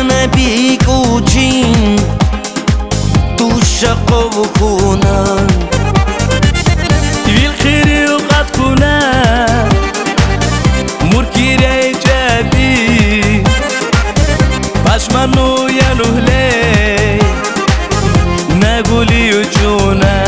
منه بیگوچین تو شقا و خونم بالخير وقد كنا مركيري جابي باش منو يا لهلي نقولي وجونا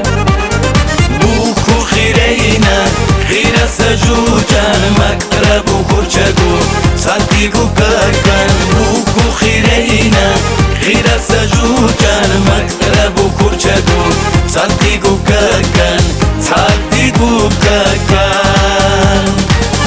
بوكو خيرينا غير سجوجان مكترب وخرجكو صدقو كاكن بوكو خيرينا غير سجوجان مكترب وخرجكو صدقو كاكن صدقو كاكن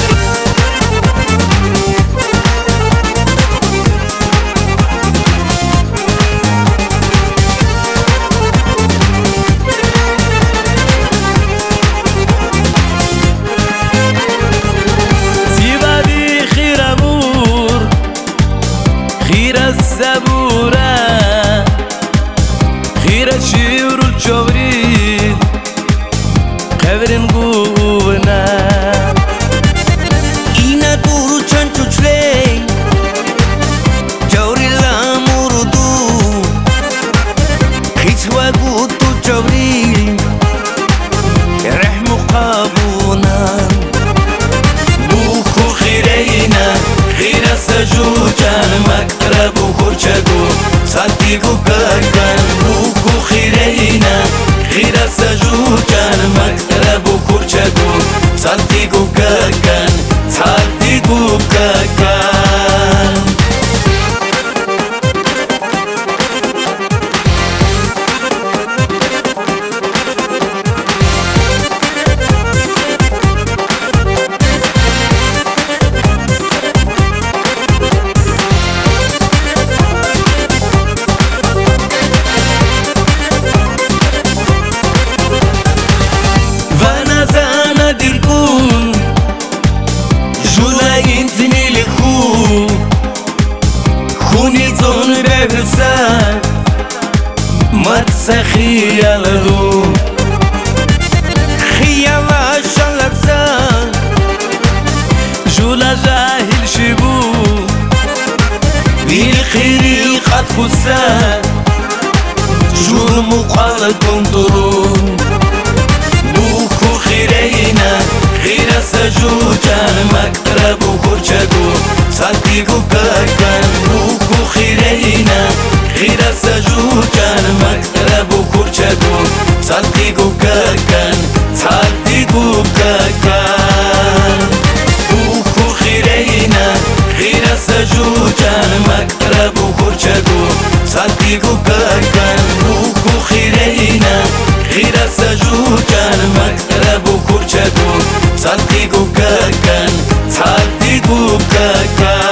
الزبورة خير الشيور الجوري قبر نقونا إينا دورو چنچو چلي جوري الأمور دو خيس وقوتو جوري رحم قابونا بوكو خيرينا غير سجوجان مكترب وخرجكو صدقو كاكن بوكو خيرينا غير سجوجان مكترب وخرجكو صدقو كاكن صدقو كاكن مرسى خياله خياله شلتسا جولا جاهل شبو بالخير قد خسا جول مقال كنترو بوكو خيرينا غير سجوجان مكترب وخرجكو صدقو كاكن بوكو خيرينا غير سجوجان مكترب وخرجكو صدقو كاكن صدقو كاكن بوكو خيرينا غير سجوجان مكترب وخرجكو صدقو كاكن بوكو خيرينا غير سجوجان مكترب وخرجكو صدقو كاكن صدقو كاكن